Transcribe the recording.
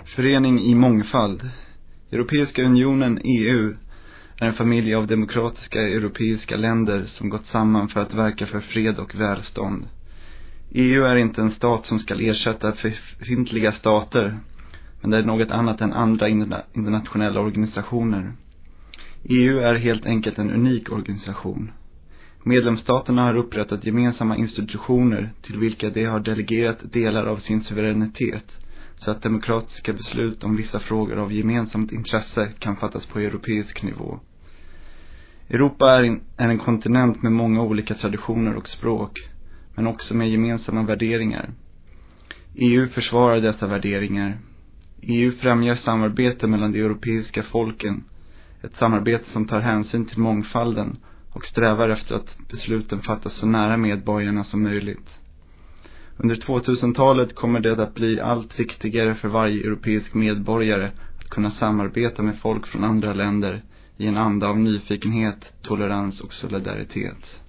Förening i mångfald. Europeiska unionen, EU, är en familj av demokratiska europeiska länder som gått samman för att verka för fred och välstånd. EU är inte en stat som ska ersätta befintliga stater, men det är något annat än andra internationella organisationer. EU är helt enkelt en unik organisation. Medlemsstaterna har upprättat gemensamma institutioner till vilka de har delegerat delar av sin suveränitet, så att demokratiska beslut om vissa frågor av gemensamt intresse kan fattas på europeisk nivå. Europa är en kontinent med många olika traditioner och språk, men också med gemensamma värderingar. EU försvarar dessa värderingar. EU främjar samarbete mellan de europeiska folken, ett samarbete som tar hänsyn till mångfalden och strävar efter att besluten fattas så nära medborgarna som möjligt. Under 2000-talet kommer det att bli allt viktigare för varje europeisk medborgare att kunna samarbeta med folk från andra länder i en anda av nyfikenhet, tolerans och solidaritet.